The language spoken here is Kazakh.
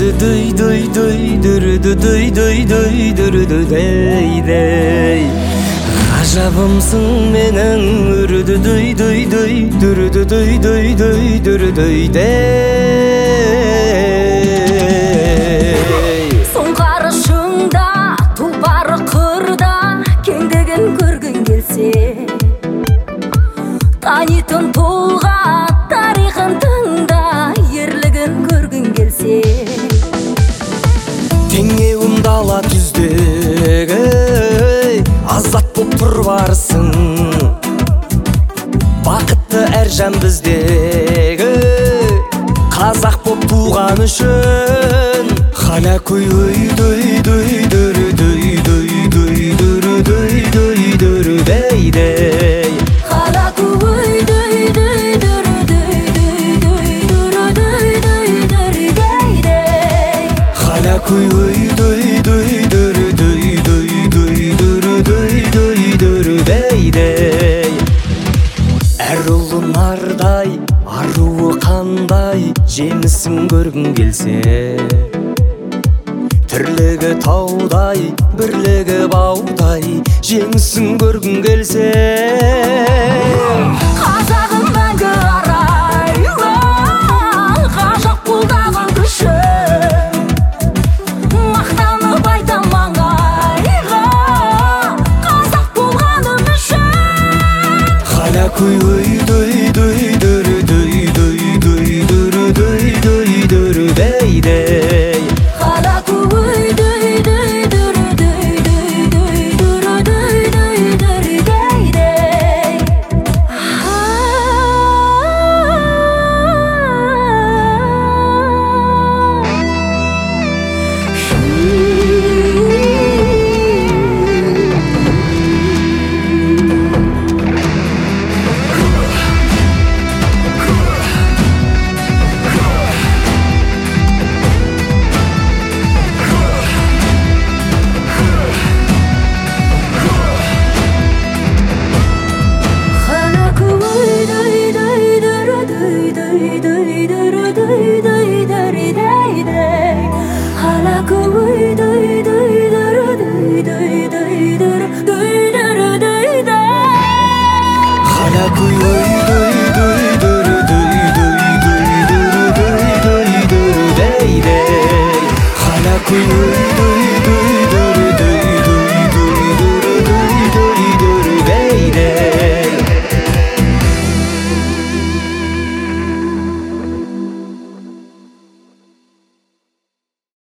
Ғажабымсың менің Сұңқары шыңда, тұлпары қырда, кеңдігін көргің келсе, танитын тұлға тарихын тыңда, ерлігін көргің келсе. Теңеуім дала түздегі, азат боп тұр барсың. Бақытты әр жан біздегі, қазақ боп туған үшін. Хана көй әр ұлы нардай, аруы қандай, жемісін көргің келсе, тірлігі таудай, бірлігі баудай, жеңісін көргің келсе. Қазағым мәңгі арайлы, ғажап қолдаған күшім, мақтанып айтам маңайға, қазақ болғаным үшін. Хана көй